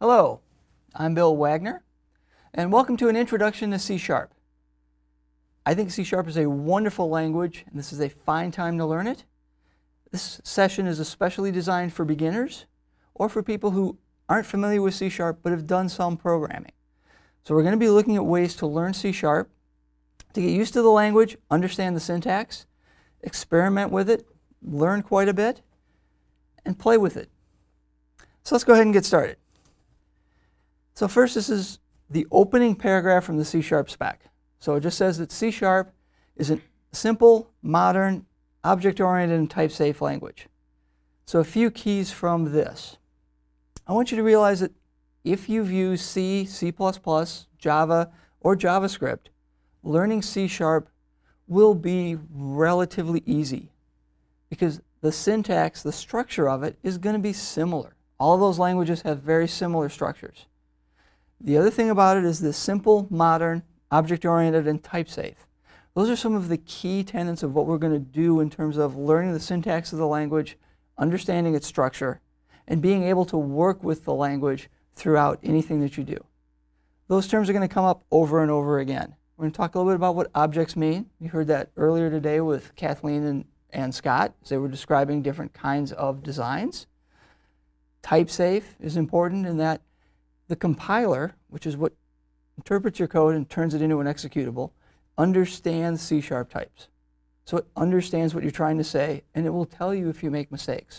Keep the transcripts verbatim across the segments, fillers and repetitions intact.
Hello, I'm Bill Wagner, and welcome to an introduction to C Sharp. I think C Sharp is a wonderful language, and this is a fine time to learn it. This session is especially designed for beginners or for people who aren't familiar with C Sharp but have done some programming. So we're going to be looking at ways to learn C Sharp, to get used to the language, understand the syntax, experiment with it, learn quite a bit, and play with it. So let's go ahead and get started. So first, this is the opening paragraph from the C Sharp spec. So it just says that C Sharp is a simple, modern, object-oriented, and type-safe language. So a few keys from this. I want you to realize that if you've used C, C plus plus, Java, or JavaScript, learning C Sharp will be relatively easy because the syntax, the structure of it, is going to be similar. All of those languages have very similar structures. The other thing about it is this simple, modern, object-oriented, and type-safe. Those are some of the key tenets of what we're going to do in terms of learning the syntax of the language, understanding its structure, and being able to work with the language throughout anything that you do. Those terms are going to come up over and over again. We're going to talk a little bit about what objects mean. You heard that earlier today with Kathleen and, and Scott as they were describing different kinds of designs. Type-safe is important in that the compiler, which is what interprets your code and turns it into an executable, understands C Sharp types. So it understands what you're trying to say, and it will tell you if you make mistakes.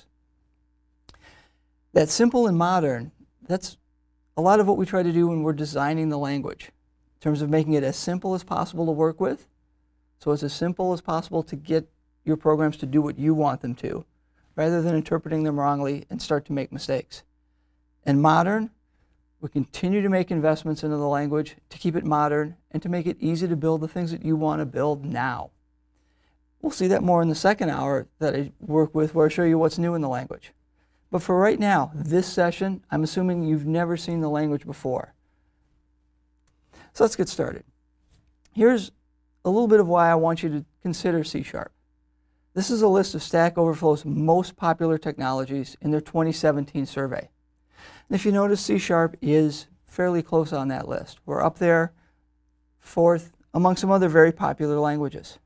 That simple and modern, that's a lot of what we try to do when we're designing the language, in terms of making it as simple as possible to work with. So it's as simple as possible to get your programs to do what you want them to, rather than interpreting them wrongly and start to make mistakes. And modern, we continue to make investments into the language to keep it modern and to make it easy to build the things that you want to build now. We'll see that more in the second hour that I work with, where I show you what's new in the language. But for right now, this session, I'm assuming you've never seen the language before. So let's get started. Here's a little bit of why I want you to consider C Sharp. This is a list of Stack Overflow's most popular technologies in their twenty seventeen survey. And if you notice, C Sharp is fairly close on that list. We're up there, fourth, among some other very popular languages.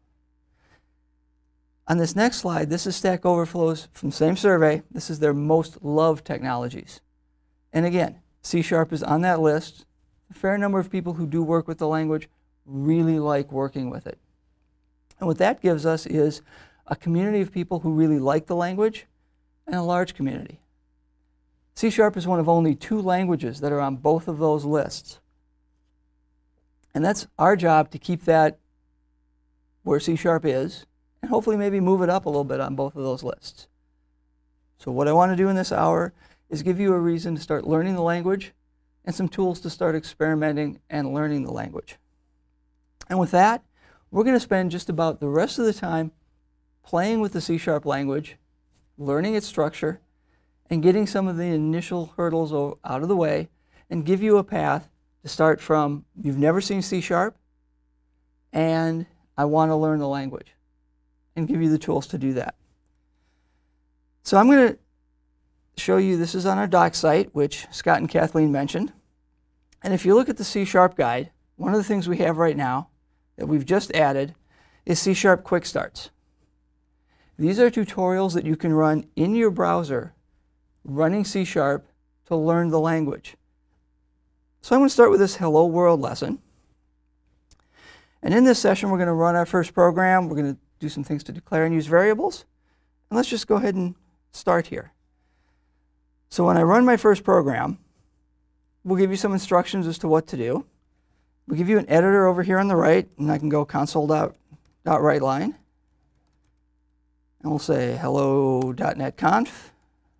On this next slide, this is Stack Overflow's, from the same survey, this is their most loved technologies. And again, C Sharp is on that list. A fair number of people who do work with the language really like working with it. And what that gives us is a community of people who really like the language and a large community. C Sharp is one of only two languages that are on both of those lists. And that's our job, to keep that where C Sharp is, and hopefully maybe move it up a little bit on both of those lists. So what I want to do in this hour is give you a reason to start learning the language and some tools to start experimenting and learning the language. And with that, we're going to spend just about the rest of the time playing with the C Sharp language, learning its structure, and getting some of the initial hurdles out of the way, and give you a path to start from you've never seen C Sharp, and I want to learn the language, and give you the tools to do that. So I'm going to show you, this is on our doc site, which Scott and Kathleen mentioned. And if you look at the C Sharp guide, one of the things we have right now that we've just added is C Sharp Quick Starts. These are tutorials that you can run in your browser running C Sharp to learn the language. So I'm going to start with this Hello World lesson. And in this session, we're going to run our first program. We're going to do some things to declare and use variables. And let's just go ahead and start here. So when I run my first program, we'll give you some instructions as to what to do. We'll give you an editor over here on the right, and I can go console.writeline. And we'll say hello.netconf.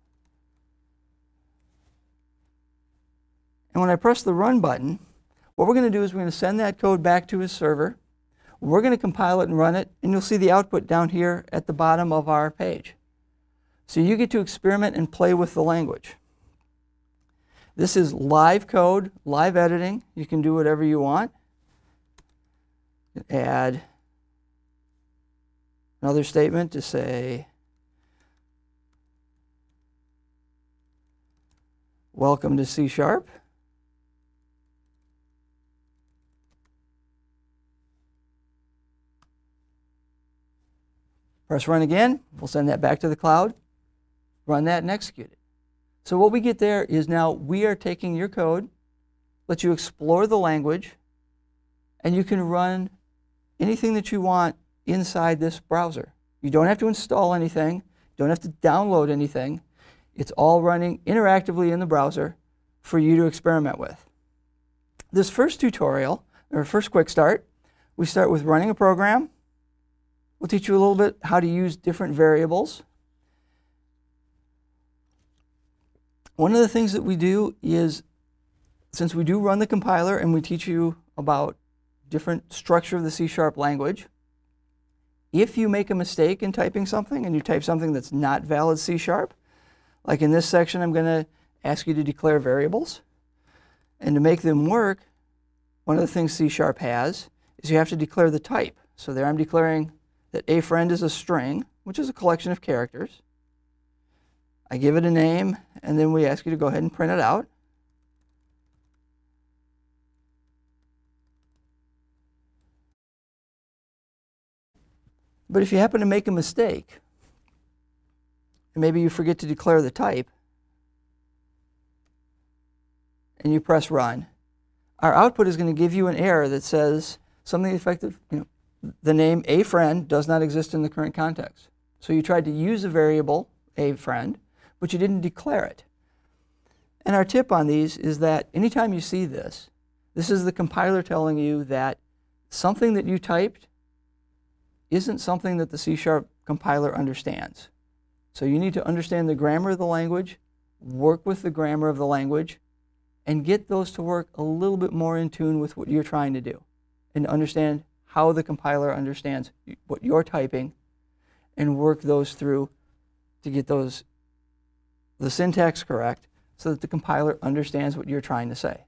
And when I press the Run button, what we're going to do is we're going to send that code back to his server. We're going to compile it and run it, and you'll see the output down here at the bottom of our page. So you get to experiment and play with the language. This is live code, live editing. You can do whatever you want. You can add another statement to say Welcome to C Sharp. Press run again. We'll send that back to the cloud. Run that and execute it. So what we get there is now we are taking your code, let you explore the language, and you can run anything that you want inside this browser. You don't have to install anything. You don't have to download anything. It's all running interactively in the browser for you to experiment with. This first tutorial, or first quick start, we start with running a program. We'll teach you a little bit how to use different variables. One of the things that we do is, since we do run the compiler and we teach you about different structure of the C Sharp language, if you make a mistake in typing something and you type something that's not valid C Sharp, like in this section, I'm going to ask you to declare variables. And to make them work, one of the things C Sharp has is you have to declare the type. So there I'm declaring that a friend is a string, which is a collection of characters. I give it a name, and then we ask you to go ahead and print it out. But if you happen to make a mistake, and maybe you forget to declare the type, and you press run, our output is going to give you an error that says something effective, you know, the name a friend does not exist in the current context. So you tried to use a variable, a friend, but you didn't declare it. And our tip on these is that anytime you see this, this is the compiler telling you that something that you typed isn't something that the C Sharp compiler understands. So you need to understand the grammar of the language, work with the grammar of the language, and get those to work a little bit more in tune with what you're trying to do, and understand how the compiler understands what you're typing, and work those through to get those the syntax correct so that the compiler understands what you're trying to say.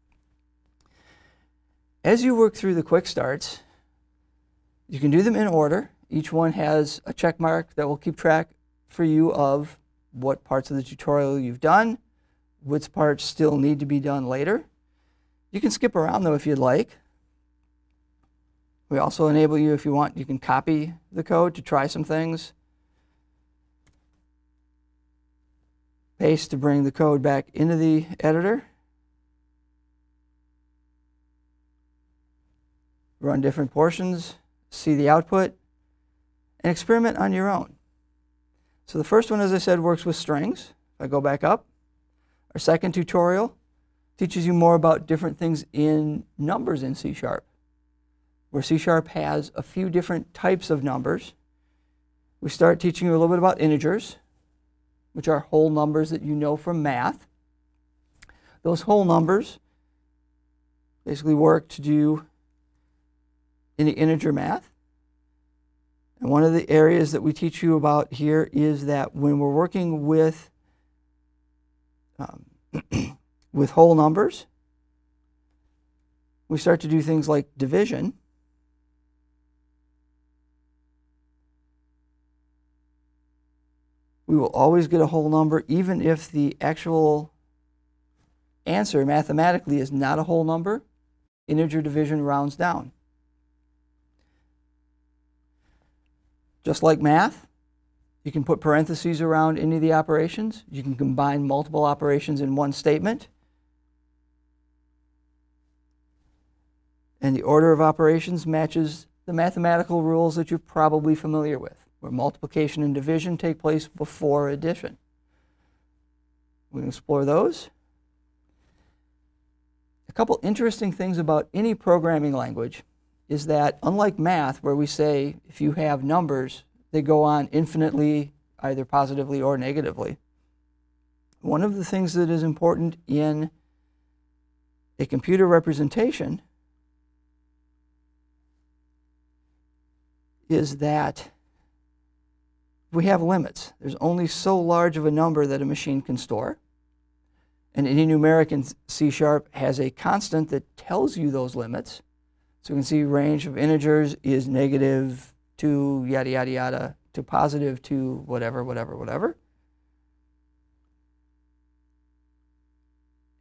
As you work through the quick starts, you can do them in order. Each one has a check mark that will keep track for you of what parts of the tutorial you've done, which parts still need to be done later. You can skip around though if you'd like. We also enable you, if you want, you can copy the code to try some things. Paste to bring the code back into the editor. Run different portions, see the output, and experiment on your own. So the first one, as I said, works with strings. If I go back up, our second tutorial teaches you more about different things in numbers in C Sharp, where C Sharp has a few different types of numbers. We start teaching you a little bit about integers, which are whole numbers that you know from math. Those whole numbers basically work to do any integer math. And one of the areas that we teach you about here is that when we're working with, um, with whole numbers, we start to do things like division. We will always get a whole number, even if the actual answer mathematically is not a whole number. Integer division rounds down. Just like math, you can put parentheses around any of the operations. You can combine multiple operations in one statement. And the order of operations matches the mathematical rules that you're probably familiar with, where multiplication and division take place before addition. We can explore those. A couple interesting things about any programming language is that, unlike math, where we say if you have numbers, they go on infinitely, either positively or negatively, one of the things that is important in a computer representation is that we have limits. There's only so large of a number that a machine can store. And any numeric in C Sharp has a constant that tells you those limits. So you can see range of integers is negative to yada, yada, yada, to positive to whatever, whatever, whatever.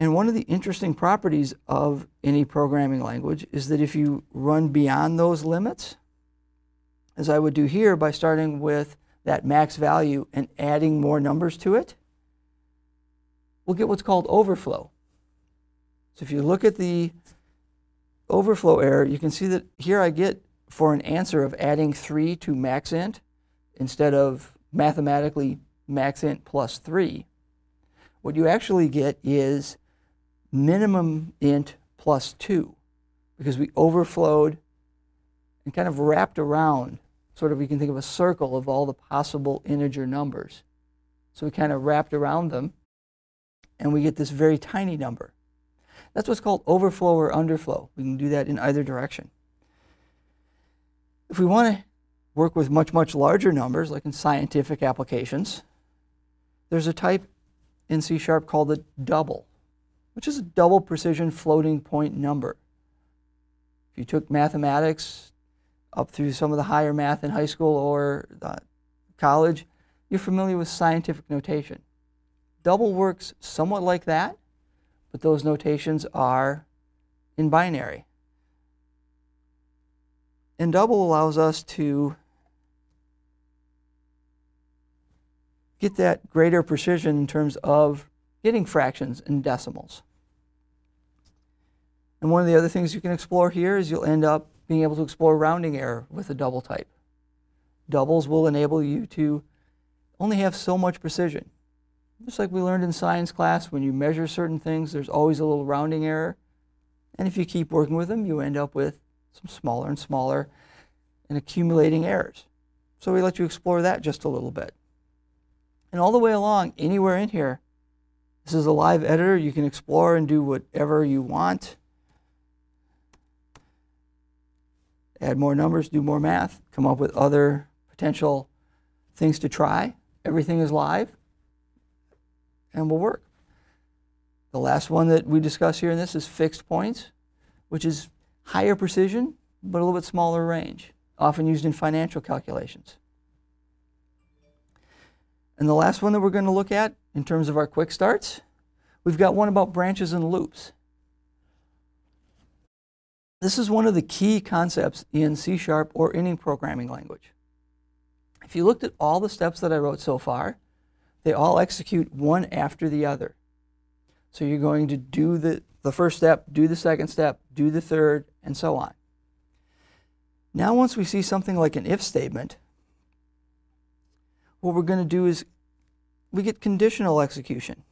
And one of the interesting properties of any programming language is that if you run beyond those limits, as I would do here by starting with that max value and adding more numbers to it, we'll get what's called overflow. So if you look at the overflow error, you can see that here I get, for an answer of adding three to maxint, instead of mathematically maxint plus three, what you actually get is minimum int plus two, because we overflowed and kind of wrapped around, sort of, you can think of a circle of all the possible integer numbers. So we kind of wrapped around them, and we get this very tiny number. That's what's called overflow or underflow. We can do that in either direction. If we want to work with much, much larger numbers, like in scientific applications, there's a type in C Sharp called a double, which is a double precision floating point number. If you took mathematics up through some of the higher math in high school or uh, college, you're familiar with scientific notation. Double works somewhat like that, but those notations are in binary. And double allows us to get that greater precision in terms of getting fractions and decimals. And one of the other things you can explore here is you'll end up being able to explore rounding error with a double type. Doubles will enable you to only have so much precision. Just like we learned in science class, when you measure certain things, there's always a little rounding error. And if you keep working with them, you end up with some smaller and smaller and accumulating errors. So we let you explore that just a little bit. And all the way along, anywhere in here, this is a live editor. You can explore and do whatever you want. Add more numbers, do more math, come up with other potential things to try. Everything is live and will work. The last one that we discuss here in this is fixed points, which is higher precision, but a little bit smaller range, often used in financial calculations. And the last one that we're going to look at in terms of our quick starts, we've got one about branches and loops. This is one of the key concepts in C Sharp or any programming language. If you looked at all the steps that I wrote so far, they all execute one after the other. So you're going to do the, the first step, do the second step, do the third, and so on. Now once we see something like an if statement, what we're going to do is we get conditional execution,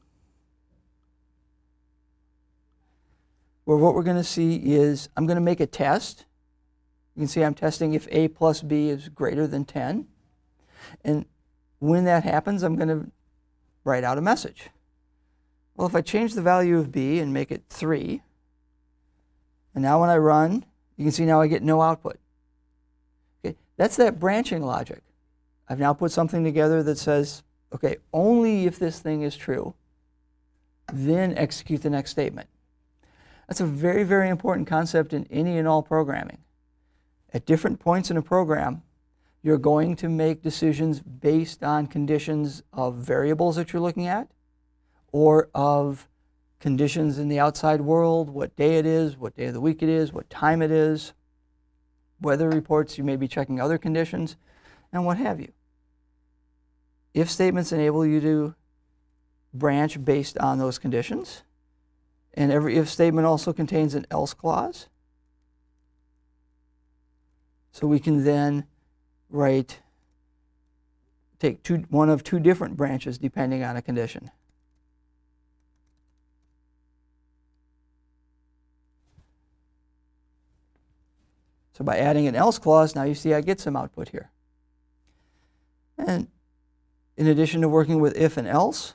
where what we're going to see is I'm going to make a test. You can see I'm testing if a plus b is greater than ten. And when that happens, I'm going to write out a message. Well, if I change the value of b and make it three, and now when I run, you can see now I get no output. Okay, that's that branching logic. I've now put something together that says, okay, only if this thing is true, then execute the next statement. That's a very, very important concept in any and all programming. At different points in a program, you're going to make decisions based on conditions of variables that you're looking at, or of conditions in the outside world, what day it is, what day of the week it is, what time it is, weather reports, you may be checking other conditions, and what have you. If statements enable you to branch based on those conditions, and every if statement also contains an else clause. So we can then write, take two, one of two different branches depending on a condition. So by adding an else clause, now you see I get some output here. And in addition to working with if and else,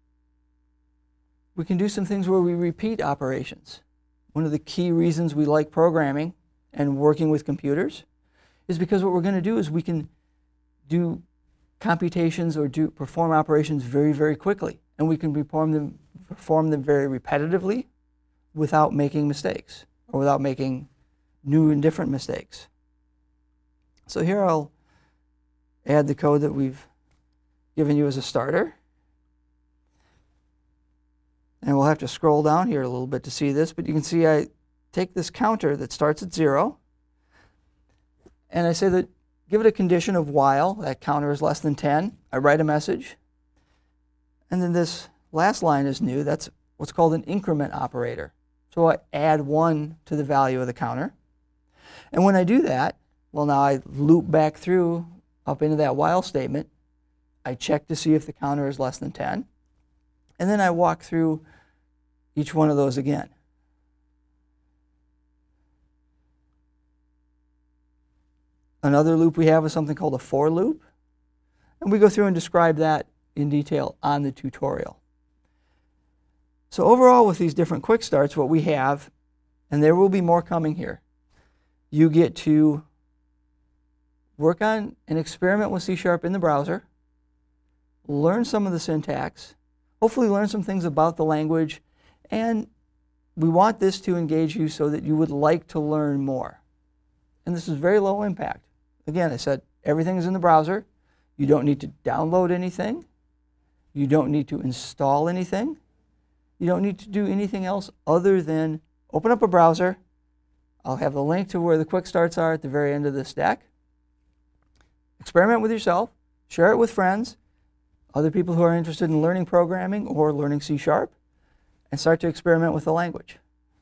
we can do some things where we repeat operations. One of the key reasons we like programming and working with computers is because what we're going to do is we can do computations or do perform operations very, very quickly. And we can perform them, perform them very repetitively without making mistakes or without making new and different mistakes. So here I'll add the code that we've given you as a starter. And we'll have to scroll down here a little bit to see this, but you can see I take this counter that starts at zero, and I say that give it a condition of while that counter is less than ten. I write a message, and then this last line is new. That's what's called an increment operator. So I add one to the value of the counter. And when I do that, well, now I loop back through up into that while statement. I check to see if the counter is less than ten. And then I walk through each one of those again. Another loop we have is something called a for loop. And we go through and describe that in detail on the tutorial. So overall, with these different quick starts, what we have, and there will be more coming here, you get to work on and experiment with C Sharp in the browser, learn some of the syntax, hopefully learn some things about the language, and we want this to engage you so that you would like to learn more. And this is very low impact. Again, I said everything is in the browser. You don't need to download anything. You don't need to install anything. You don't need to do anything else other than open up a browser. I'll have the link to where the quick starts are at the very end of this deck. Experiment with yourself. Share it with friends, other people who are interested in learning programming or learning C Sharp, and start to experiment with the language.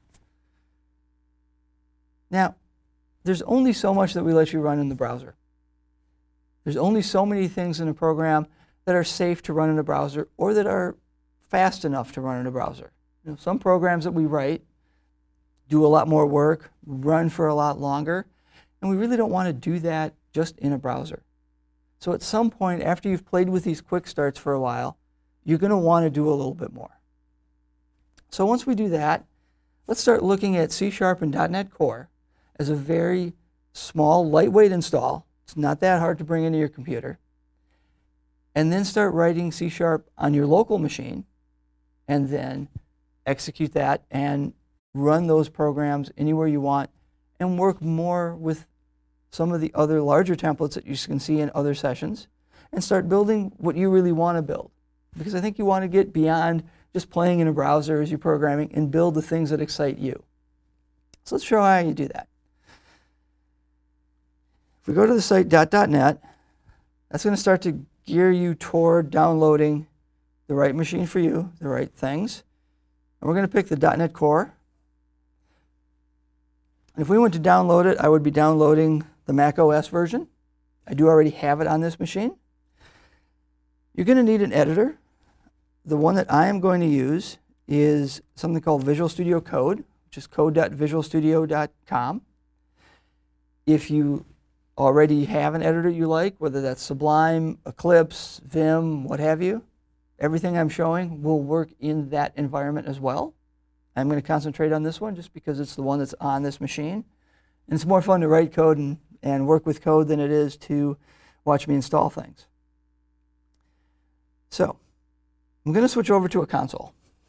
Now, there's only so much that we let you run in the browser. There's only so many things in a program that are safe to run in a browser or that are fast enough to run in a browser. You know, some programs that we write do a lot more work, run for a lot longer, and we really don't want to do that just in a browser. So at some point, after you've played with these quick starts for a while, you're going to want to do a little bit more. So once we do that, let's start looking at C Sharp and dot net Core as a very small, lightweight install. It's not that hard to bring into your computer. And then start writing C Sharp on your local machine, and then execute that and run those programs anywhere you want, and work more with some of the other larger templates that you can see in other sessions, and start building what you really want to build. Because I think you want to get beyond just playing in a browser as you're programming and build the things that excite you. So let's show how you do that. If we go to the site dot dot net, that's going to start to gear you toward downloading the right machine for you, the right things. And we're going to pick the dot net Core. And if we went to download it, I would be downloading the Mac O S version. I do already have it on this machine. You're going to need an editor. The one that I am going to use is something called Visual Studio Code, which is code dot visual studio dot com. If you already have an editor you like, whether that's Sublime, Eclipse, Vim, what have you, everything I'm showing will work in that environment as well. I'm going to concentrate on this one just because it's the one that's on this machine. And it's more fun to write code and, and work with code than it is to watch me install things. So I'm going to switch over to a console.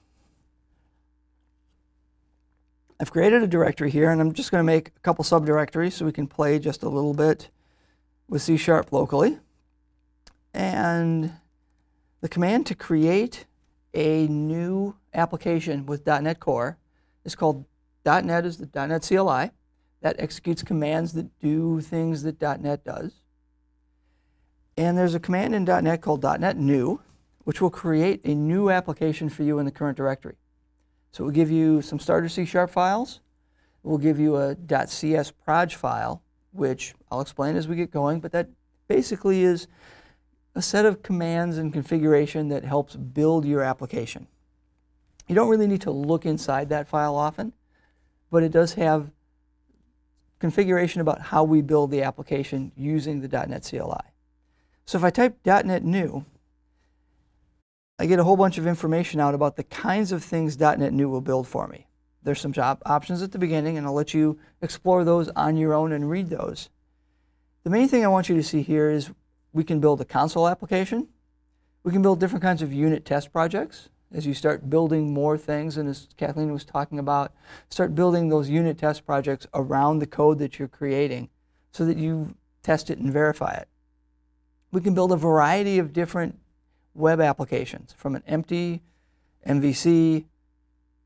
I've created a directory here, and I'm just going to make a couple subdirectories so we can play just a little bit with C Sharp locally. And the command to create a new application with dot net Core is called .NET is the .NET C L I. That executes commands that do things that .NET does. And there's a command in .NET called .NET New, which will create a new application for you in the current directory. So it will give you some starter C Sharp files. It will give you a .csproj file, which I'll explain as we get going, but that basically is a set of commands and configuration that helps build your application. You don't really need to look inside that file often, but it does have configuration about how we build the application using the .NET C L I. So if I type .NET New, I get a whole bunch of information out about the kinds of things .NET New will build for me. There's some job options at the beginning, and I'll let you explore those on your own and read those. The main thing I want you to see here is we can build a console application. We can build different kinds of unit test projects. As you start building more things, and as Kathleen was talking about, start building those unit test projects around the code that you're creating so that you test it and verify it. We can build a variety of different web applications, from an empty M V C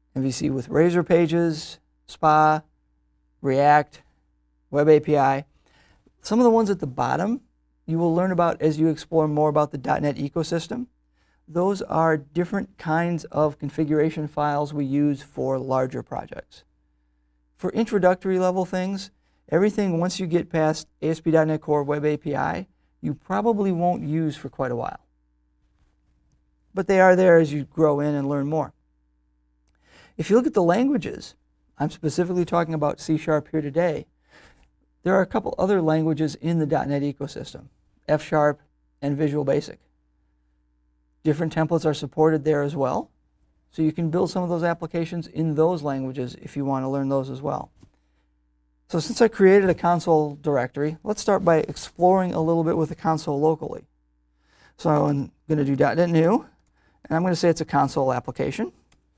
M V C with Razor Pages, S P A, React, Web A P I. Some of the ones at the bottom you will learn about as you explore more about the dot net ecosystem. Those are different kinds of configuration files we use for larger projects. For introductory level things, everything once you get past A S P dot net Core Web A P I, you probably won't use for quite a while. But they are there as you grow in and learn more. If you look at the languages, I'm specifically talking about C Sharp here today. There are a couple other languages in the dot net ecosystem, F Sharp and Visual Basic. Different templates are supported there as well, so you can build some of those applications in those languages if you want to learn those as well. So since I created a console directory, let's start by exploring a little bit with the console locally. So I'm going to do dot net new, and I'm going to say it's a console application.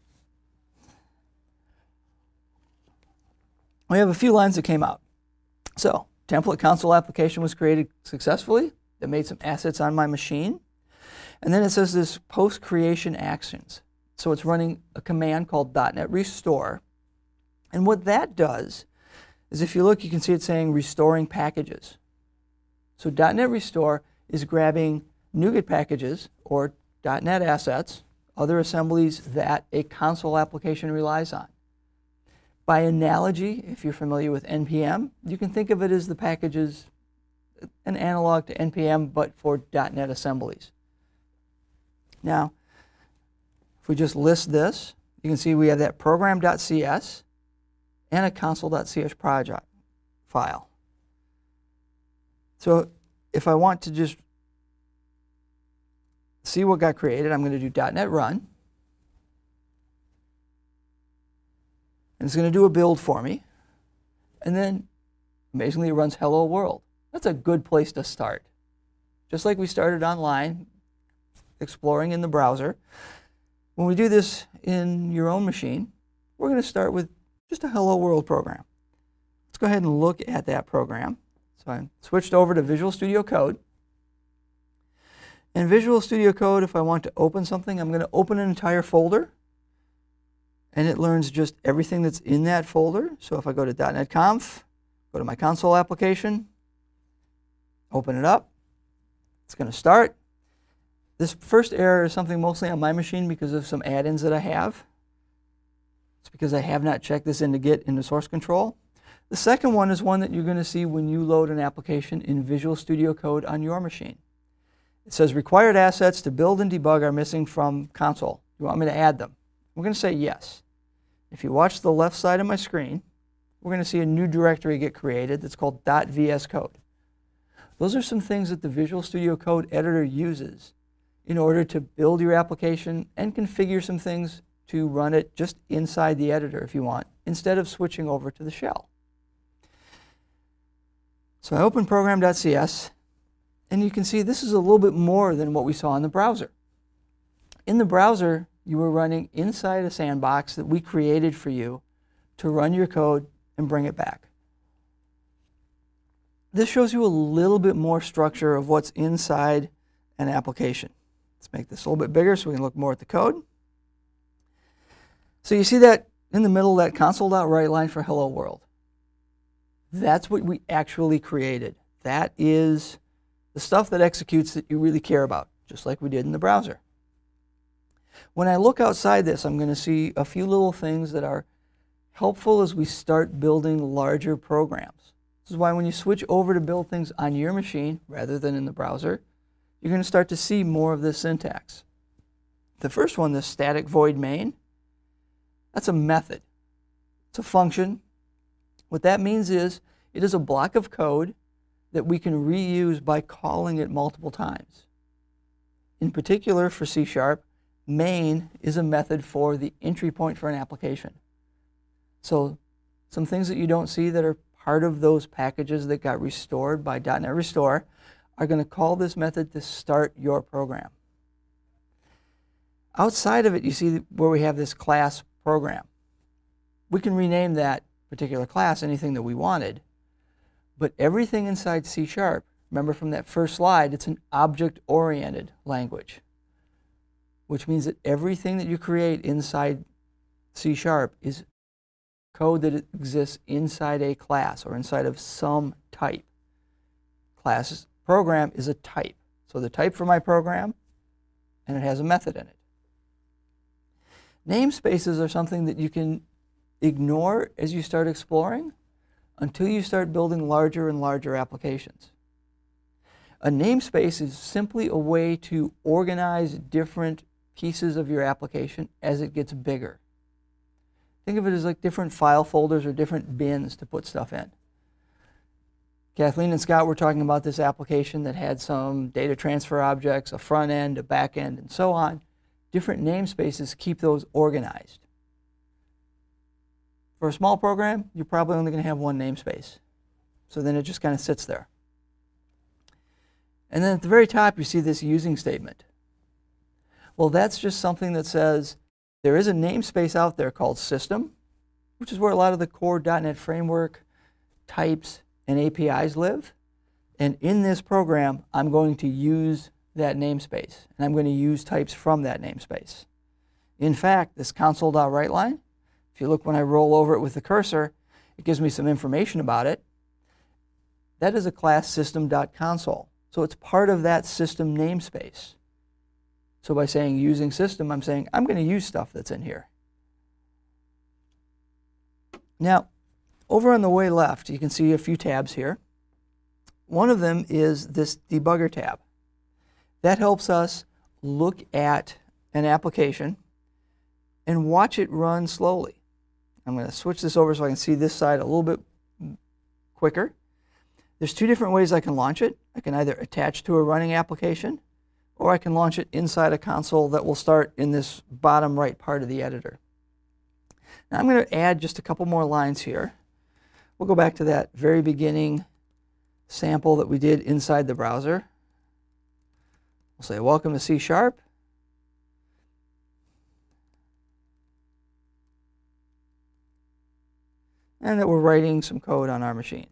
We have a few lines that came out. So template console application was created successfully. That made some assets on my machine. And then it says this post-creation actions. So it's running a command called dot net restore. And what that does is if you look, you can see it saying restoring packages. So dot net restore is grabbing NuGet packages or dot net assets, other assemblies that a console application relies on. By analogy, if you're familiar with N P M, you can think of it as the packages, an analog to N P M, but for dot net assemblies. Now, if we just list this, you can see we have that program.cs and a console.cs project file. So if I want to just see what got created, I'm going to do dot net run. And it's going to do a build for me. And then, amazingly, it runs Hello World. That's a good place to start. Just like we started online, exploring in the browser. When we do this in your own machine, we're going to start with just a Hello World program. Let's go ahead and look at that program. So I switched over to Visual Studio Code. In Visual Studio Code, if I want to open something, I'm going to open an entire folder. And it learns just everything that's in that folder. So if I go to dot net conf, go to my console application, open it up, it's going to start. This first error is something mostly on my machine because of some add-ins that I have. It's because I have not checked this into Git into source control. The second one is one that you're going to see when you load an application in Visual Studio Code on your machine. It says required assets to build and debug are missing from console. You want me to add them? We're going to say yes. If you watch the left side of my screen, we're going to see a new directory get created that's called .vscode. Those are some things that the Visual Studio Code editor uses in order to build your application and configure some things to run it just inside the editor if you want, instead of switching over to the shell. So I open program.cs, and you can see this is a little bit more than what we saw in the browser. In the browser, you were running inside a sandbox that we created for you to run your code and bring it back. This shows you a little bit more structure of what's inside an application. Let's make this a little bit bigger so we can look more at the code. So you see that in the middle, that console.write line for Hello World. That's what we actually created. That is the stuff that executes that you really care about, just like we did in the browser. When I look outside this, I'm going to see a few little things that are helpful as we start building larger programs. This is why when you switch over to build things on your machine rather than in the browser, you're going to start to see more of this syntax. The first one, the static void main, that's a method. It's a function. What that means is it is a block of code that we can reuse by calling it multiple times. In particular, for C Sharp, main is a method for the entry point for an application. So some things that you don't see that are part of those packages that got restored by dot net restore are going to call this method to start your program. Outside of it, you see where we have this class program. We can rename that particular class anything that we wanted, but everything inside C Sharp, remember from that first slide, it's an object-oriented language, which means that everything that you create inside C Sharp is code that exists inside a class or inside of some type. Class program is a type. So the type for my program, and it has a method in it. Namespaces are something that you can ignore as you start exploring until you start building larger and larger applications. A namespace is simply a way to organize different pieces of your application as it gets bigger. Think of it as like different file folders or different bins to put stuff in. Kathleen and Scott were talking about this application that had some data transfer objects, a front end, a back end, and so on. Different namespaces keep those organized. For a small program, you're probably only going to have one namespace. So then it just kind of sits there. And then at the very top, you see this using statement. Well, that's just something that says there is a namespace out there called system, which is where a lot of the core dot net framework types and A P Is live. And in this program, I'm going to use that namespace, and I'm going to use types from that namespace. In fact, this console.writeLine, if you look when I roll over it with the cursor, it gives me some information about it. That is a class system.console. So it's part of that system namespace. So by saying using system, I'm saying I'm going to use stuff that's in here. Now, over on the way left, you can see a few tabs here. One of them is this debugger tab. That helps us look at an application and watch it run slowly. I'm going to switch this over so I can see this side a little bit quicker. There's two different ways I can launch it. I can either attach to a running application, or I can launch it inside a console that will start in this bottom right part of the editor. Now I'm going to add just a couple more lines here. We'll go back to that very beginning sample that we did inside the browser. We'll say, welcome to C Sharp. And that we're writing some code on our machine.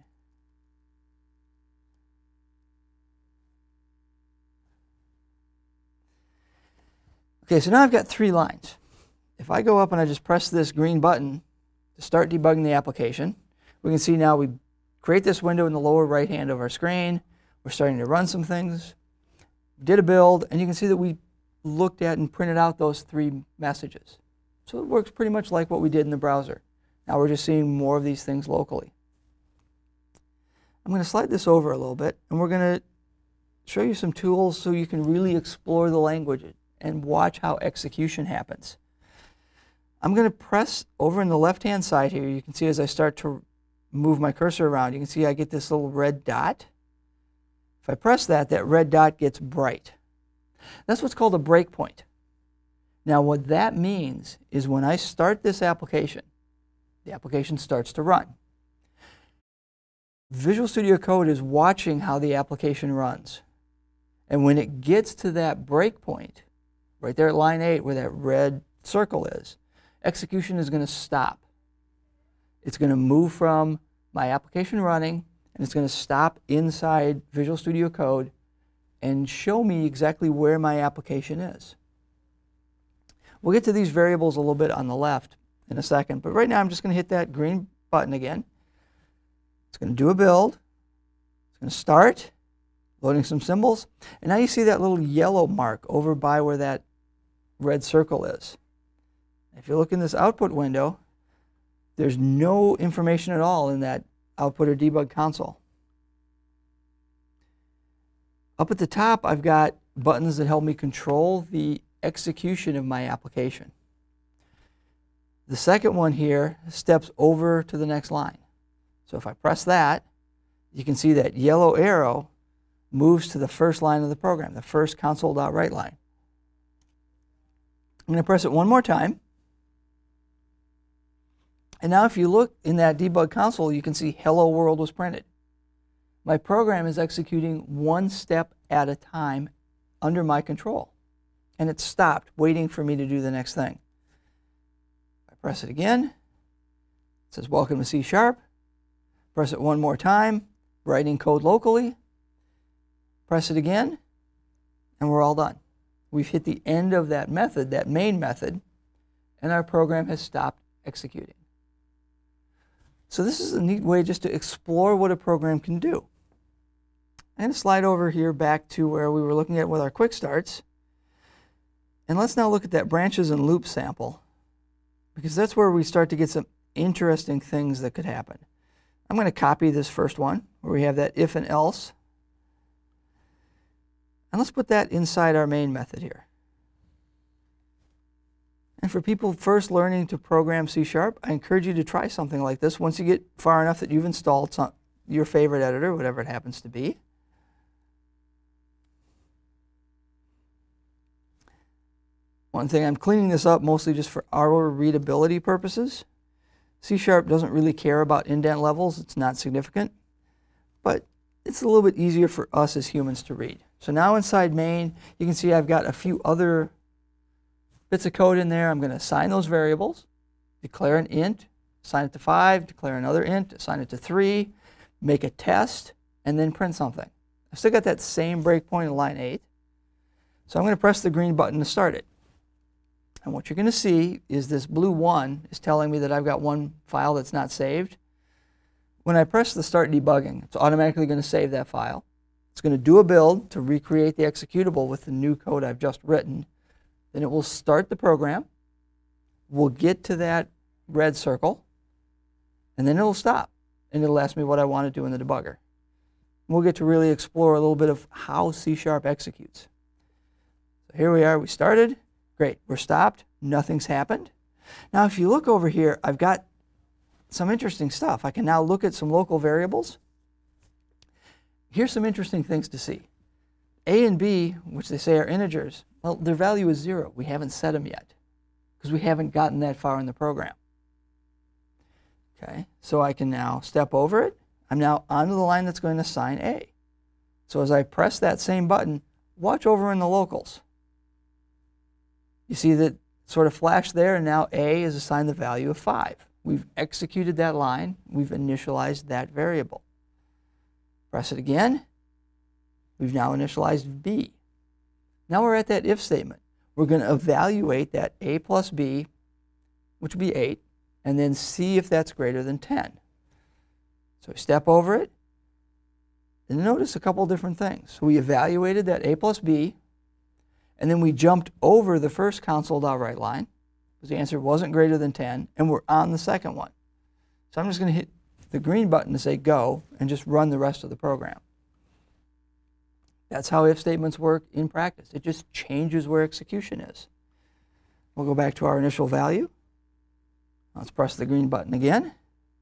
Okay, so now I've got three lines. If I go up and I just press this green button to start debugging the application, we can see now we create this window in the lower right hand of our screen. We're starting to run some things. Did a build, and you can see that we looked at and printed out those three messages. So it works pretty much like what we did in the browser. Now we're just seeing more of these things locally. I'm going to slide this over a little bit, and we're going to show you some tools so you can really explore the language and watch how execution happens. I'm going to press over in the left-hand side here. You can see as I start to move my cursor around, you can see I get this little red dot. If I press that, that red dot gets bright. That's what's called a breakpoint. Now what that means is when I start this application, the application starts to run. Visual Studio Code is watching how the application runs. And when it gets to that breakpoint, right there at line eight where that red circle is, execution is going to stop. It's going to move from my application running, and it's going to stop inside Visual Studio Code and show me exactly where my application is. We'll get to these variables a little bit on the left in a second, but right now I'm just going to hit that green button again. It's going to do a build. It's going to start, loading some symbols, and now you see that little yellow mark over by where that red circle is. If you look in this output window, there's no information at all in that output or debug console. Up at the top, I've got buttons that help me control the execution of my application. The second one here steps over to the next line. So if I press that, you can see that yellow arrow moves to the first line of the program, the first console.writeLine. I'm going to press it one more time. And now if you look in that debug console, you can see hello world was printed. My program is executing one step at a time under my control. And it stopped, waiting for me to do the next thing. I press it again. It says, welcome to C Sharp. Press it one more time, writing code locally. Press it again, and we're all done. We've hit the end of that method, that main method, and our program has stopped executing. So this is a neat way just to explore what a program can do. I'm going to slide over here back to where we were looking at with our quick starts. And let's now look at that branches and loops sample, because that's where we start to get some interesting things that could happen. I'm going to copy this first one where we have that if and else. And let's put that inside our main method here. And for people first learning to program C sharp, I encourage you to try something like this once you get far enough that you've installed some, your favorite editor, whatever it happens to be. One thing, I'm cleaning this up mostly just for our readability purposes. C sharp doesn't really care about indent levels. It's not significant. But it's a little bit easier for us as humans to read. So now inside main, you can see I've got a few other bits of code in there. I'm going to assign those variables, declare an int, assign it to five, declare another int, assign it to three, make a test, and then print something. I've still got that same breakpoint in line eight. So I'm going to press the green button to start it. And what you're going to see is this blue one is telling me that I've got one file that's not saved. When I press the start debugging, it's automatically going to save that file. It's going to do a build to recreate the executable with the new code I've just written. Then it will start the program. We'll get to that red circle, and then it'll stop. And it'll ask me what I want to do in the debugger. We'll get to really explore a little bit of how C sharp executes. So here we are. We started. Great. We're stopped. Nothing's happened. Now, if you look over here, I've got some interesting stuff. I can now look at some local variables. Here's some interesting things to see. A and B, which they say are integers, well, their value is zero. We haven't set them yet because we haven't gotten that far in the program. Okay, so I can now step over it. I'm now onto the line that's going to assign A. So as I press that same button, watch over in the locals. You see that sort of flash there, and now A is assigned the value of five. We've executed that line. We've initialized that variable. Press it again. We've now initialized B. Now we're at that if statement. We're going to evaluate that A plus B, which would be eight, and then see if that's greater than ten. So we step over it, and notice a couple different things. So we evaluated that A plus B, and then we jumped over the first console.write line, because the answer wasn't greater than ten, and we're on the second one. So I'm just going to hit the green button to say go, and just run the rest of the program. That's how if statements work in practice. It just changes where execution is. We'll go back to our initial value. Let's press the green button again.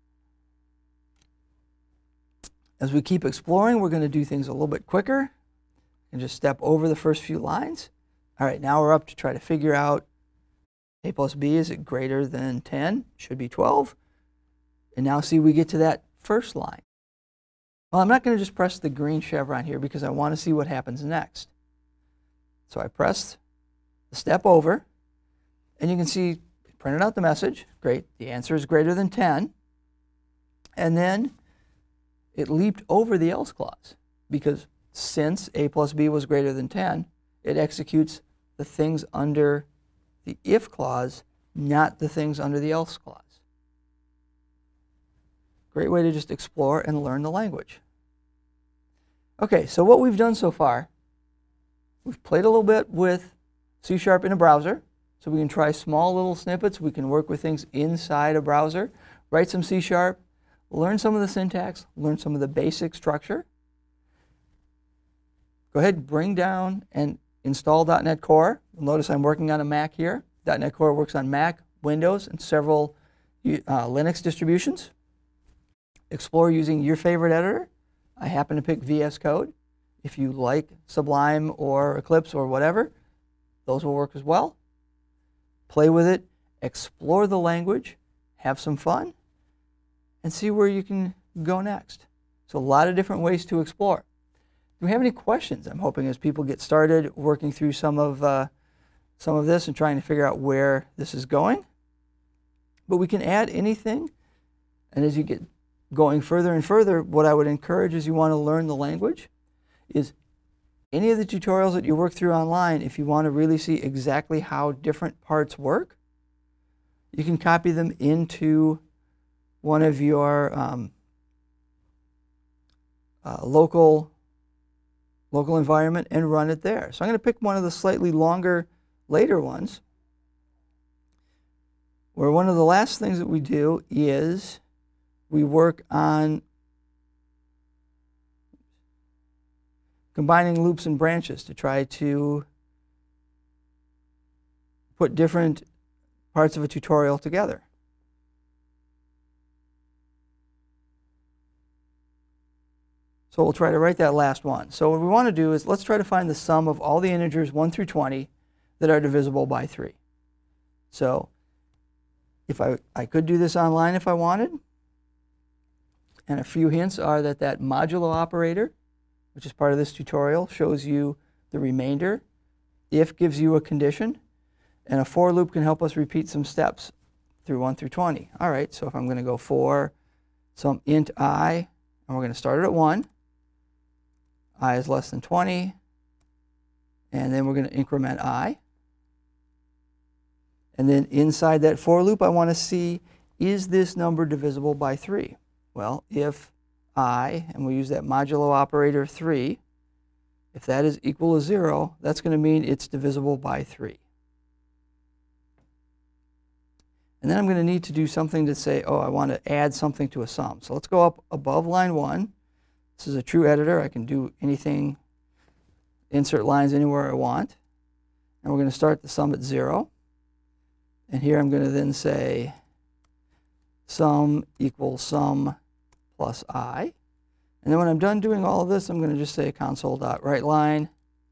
As we keep exploring, we're going to do things a little bit quicker and just step over the first few lines. All right, now we're up to try to figure out A plus B, is it greater than ten? Should be twelve. And now see, we get to that first line. Well, I'm not going to just press the green chevron here because I want to see what happens next. So I pressed the step over, and you can see it printed out the message. Great, the answer is greater than ten. And then it leaped over the else clause because since A plus B was greater than ten, it executes the things under the if clause, not the things under the else clause. Great way to just explore and learn the language. Okay, so what we've done so far, we've played a little bit with C sharp in a browser, so we can try small little snippets. We can work with things inside a browser, write some C sharp, learn some of the syntax, learn some of the basic structure. Go ahead, bring down and install dot net Core. You'll notice I'm working on a Mac here. dot net Core works on Mac, Windows, and several uh, Linux distributions. Explore using your favorite editor. I happen to pick V S Code. If you like Sublime or Eclipse or whatever, those will work as well. Play with it, explore the language, have some fun, and see where you can go next. So a lot of different ways to explore. Do we have any questions? I'm hoping as people get started working through some of, uh, some of this and trying to figure out where this is going. But we can add anything, and as you get going further and further, what I would encourage is you want to learn the language is any of the tutorials that you work through online, if you want to really see exactly how different parts work, you can copy them into one of your um, uh, local, local environment and run it there. So I'm going to pick one of the slightly longer, later ones, where one of the last things that we do is we work on combining loops and branches to try to put different parts of a tutorial together. So we'll try to write that last one. So what we want to do is let's try to find the sum of all the integers one through twenty that are divisible by three. So if I, I could do this online if I wanted. And a few hints are that that modulo operator, which is part of this tutorial, shows you the remainder. If gives you a condition. And a for loop can help us repeat some steps through one through twenty. All right, so if I'm going to go for some int I, and we're going to start it at one. I is less than twenty. And then we're going to increment I. And then inside that for loop, I want to see, is this number divisible by three? Well, if I, and we use that modulo operator three, if that is equal to zero, that's going to mean it's divisible by three. And then I'm going to need to do something to say, oh, I want to add something to a sum. So let's go up above line one. This is a true editor. I can do anything, insert lines anywhere I want. And we're going to start the sum at zero. And here I'm going to then say sum equals sum plus I. And then when I'm done doing all of this, I'm going to just say console.writeLine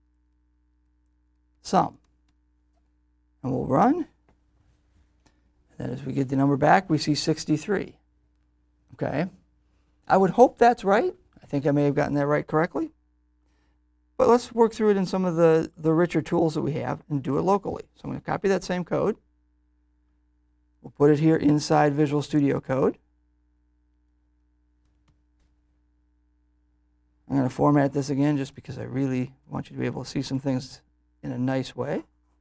sum. And we'll run. And then as we get the number back, we see sixty-three. Okay. I would hope that's right. I think I may have gotten that right correctly. But let's work through it in some of the, the richer tools that we have and do it locally. So I'm going to copy that same code. We'll put it here inside Visual Studio Code. I'm going to format this again just because I really want you to be able to see some things in a nice way.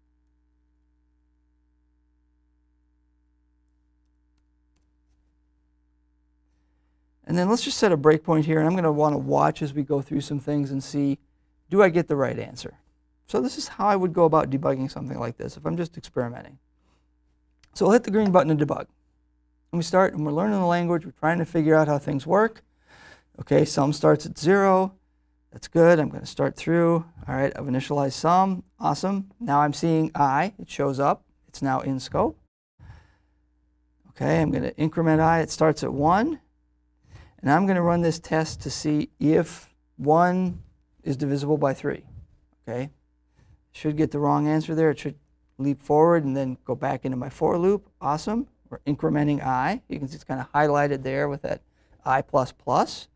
And then let's just set a breakpoint here, and I'm going to want to watch as we go through some things and see, do I get the right answer? So this is how I would go about debugging something like this if I'm just experimenting. So I'll hit the green button to debug. And we start, and we're learning the language. We're trying to figure out how things work. Okay, sum starts at zero. That's good. I'm going to start through. All right, I've initialized sum. Awesome. Now I'm seeing I. It shows up. It's now in scope. Okay, I'm going to increment I. It starts at one. And I'm going to run this test to see if one is divisible by three. Okay, should get the wrong answer there. It should leap forward and then go back into my for loop. Awesome. We're incrementing I. You can see it's kind of highlighted there with that I plus plus.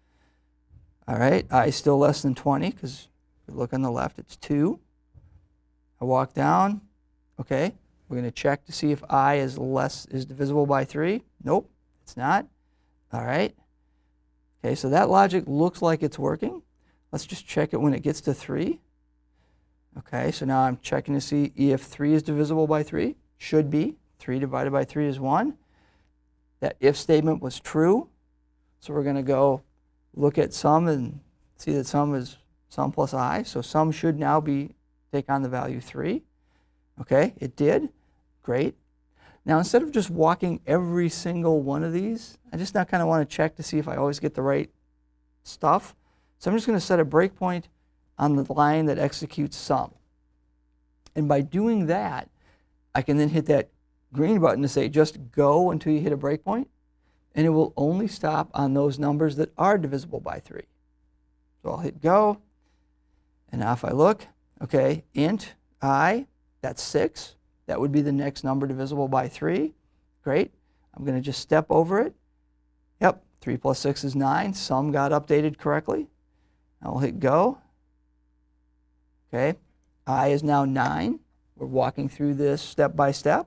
All right, I is still less than twenty because if you look on the left, it's two. I walk down. Okay, we're going to check to see if I is less is divisible by three. Nope, it's not. All right. Okay, so that logic looks like it's working. Let's just check it when it gets to three. Okay, so now I'm checking to see if three is divisible by three. Should be. three divided by three is one. That if statement was true. So we're going to go look at sum and see that sum is sum plus I. So sum should now be take on the value three. Okay, it did. Great. Now instead of just walking every single one of these, I just now kind of want to check to see if I always get the right stuff. So I'm just going to set a breakpoint on the line that executes sum. And by doing that, I can then hit that green button to say just go until you hit a breakpoint. And it will only stop on those numbers that are divisible by three. So I'll hit go. And now if I look, okay, int I, that's six. That would be the next number divisible by three. Great. I'm going to just step over it. Yep, three plus six is nine. Sum got updated correctly. I'll hit go. Okay, I is now nine. We're walking through this step by step.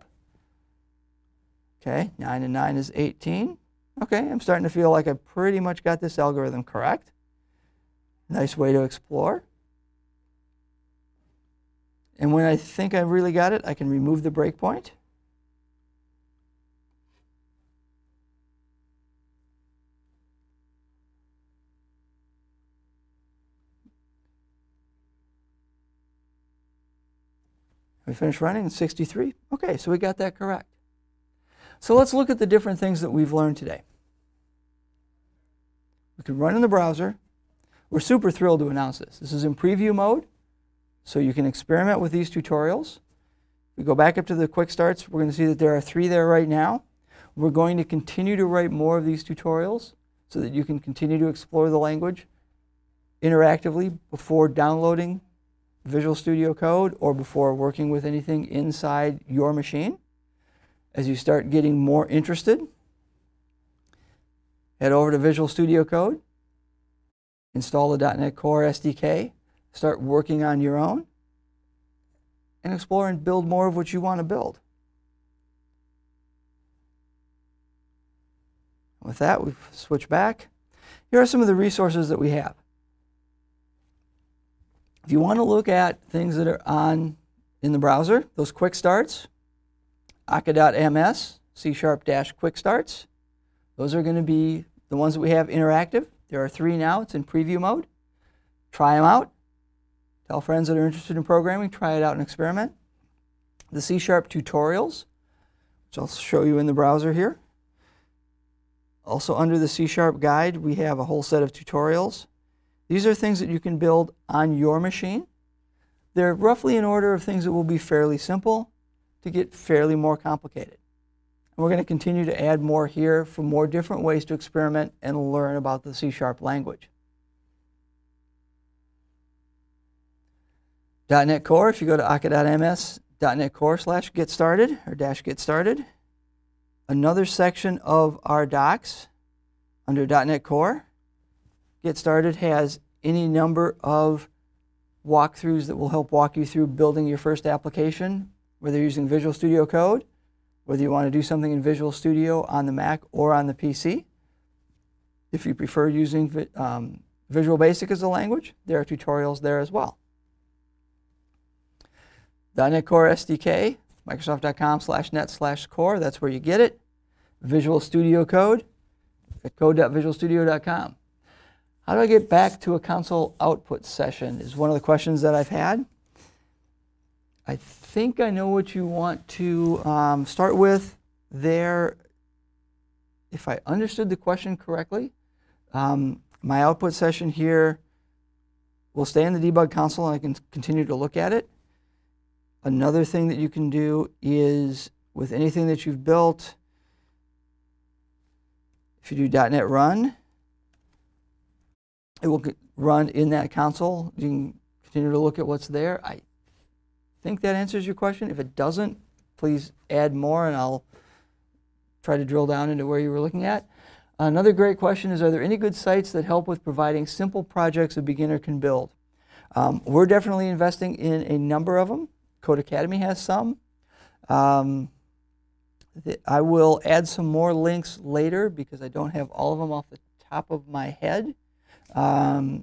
Okay, nine and nine is eighteen. Okay, I'm starting to feel like I pretty much got this algorithm correct. Nice way to explore. And when I think I really got it, I can remove the breakpoint. We finished running, sixty-three. Okay, so we got that correct. So let's look at the different things that we've learned today. We can run in the browser. We're super thrilled to announce this. This is in preview mode, so you can experiment with these tutorials. If we go back up to the quick starts, we're going to see that there are three there right now. We're going to continue to write more of these tutorials so that you can continue to explore the language interactively before downloading Visual Studio Code or before working with anything inside your machine. As you start getting more interested, head over to Visual Studio Code, install the dot net Core S D K, start working on your own, and explore and build more of what you want to build. With that, we've switched back. Here are some of the resources that we have. If you want to look at things that are on in the browser, those quick starts, Akka dot M S, C sharp dash quick starts, those are going to be the ones that we have interactive. There are three now. It's in preview mode. Try them out. Tell friends that are interested in programming, try it out and experiment. The C sharp tutorials, which I'll show you in the browser here. Also under the C sharp guide, we have a whole set of tutorials. These are things that you can build on your machine. They're roughly in order of things that will be fairly simple to get fairly more complicated. And we're going to continue to add more here for more different ways to experiment and learn about the C sharp language. .NET Core, if you go to Akka dot M S, .NET Core slash get started or dash get started. Another section of our docs under .NET Core, Get Started, has any number of walkthroughs that will help walk you through building your first application, whether you're using Visual Studio Code, whether you want to do something in Visual Studio on the Mac or on the P C. If you prefer using um, Visual Basic as a language, there are tutorials there as well. .NET Core S D K, Microsoft dot com slash net slash core, that's where you get it. Visual Studio Code at code dot visual studio dot com. How do I get back to a console output session is one of the questions that I've had. I think I know what you want to um, start with there. If I understood the question correctly, um, my output session here will stay in the debug console and I can continue to look at it. Another thing that you can do is with anything that you've built, if you do .NET Run, it will run in that console. You can continue to look at what's there. I think that answers your question. If it doesn't, please add more and I'll try to drill down into where you were looking at. Another great question is, are there any good sites that help with providing simple projects a beginner can build? Um, we're definitely investing in a number of them. Codecademy has some. Um, the, I will add some more links later because I don't have all of them off the top of my head. Um,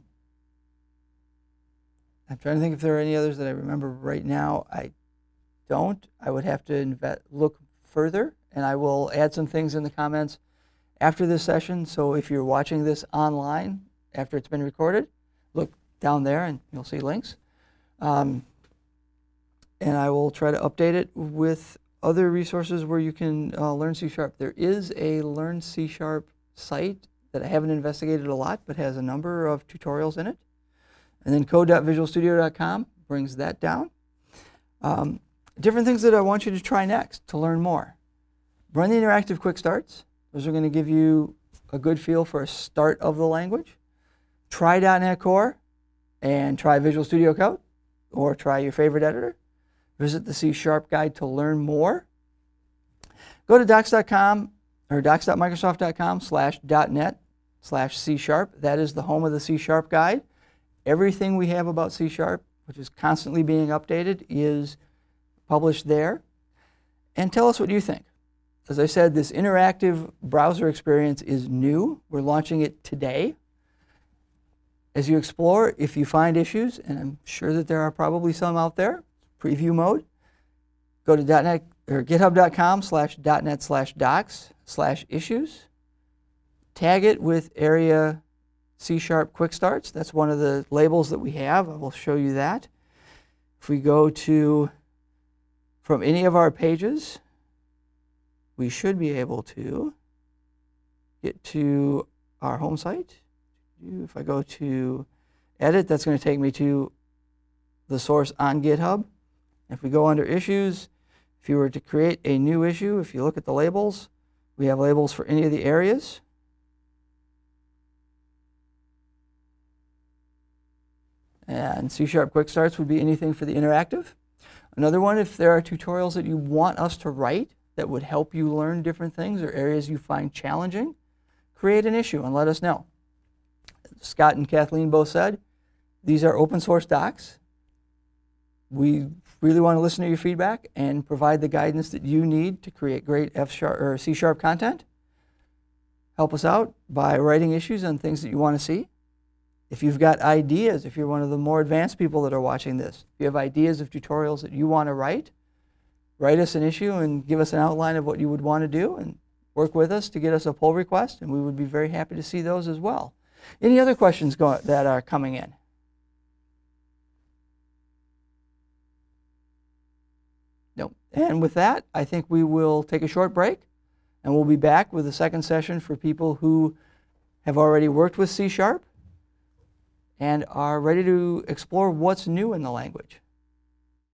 I'm trying to think if there are any others that I remember right now. I don't. I would have to inve- look further, and I will add some things in the comments after this session. So if you're watching this online after it's been recorded, look down there and you'll see links. Um, and I will try to update it with other resources where you can uh, learn C sharp. There is a Learn C sharp site that I haven't investigated a lot, but has a number of tutorials in it. And then code dot visual studio dot com brings that down. Um, different things that I want you to try next to learn more. Run the interactive quick starts. Those are going to give you a good feel for a start of the language. Try .NET Core and try Visual Studio Code, or try your favorite editor. Visit the C sharp guide to learn more. Go to docs dot com or docs dot microsoft dot com slash .net slash C sharp. That is the home of the C sharp guide. Everything we have about C sharp, which is constantly being updated, is published there. And tell us what you think. As I said, this interactive browser experience is new. We're launching it today. As you explore, if you find issues, and I'm sure that there are probably some out there, preview mode, go to .net or github dot com slash .net slash docs slash issues. Tag it with area C sharp quick starts. That's one of the labels that we have. I will show you that. If we go to from any of our pages, we should be able to get to our home site. If I go to edit, that's going to take me to the source on GitHub. If we go under issues, if you were to create a new issue, if you look at the labels, we have labels for any of the areas. And C Sharp Quick Starts would be anything for the interactive. Another one, if there are tutorials that you want us to write that would help you learn different things or areas you find challenging, create an issue and let us know. Scott and Kathleen both said, these are open source docs. We really want to listen to your feedback and provide the guidance that you need to create great F sharp or C Sharp content. Help us out by writing issues on things that you want to see. If you've got ideas, if you're one of the more advanced people that are watching this, if you have ideas of tutorials that you want to write, write us an issue and give us an outline of what you would want to do and work with us to get us a pull request, and we would be very happy to see those as well. Any other questions go that are coming in? No. And with that, I think we will take a short break, and we'll be back with a second session for people who have already worked with C Sharp and are ready to explore what's new in the language.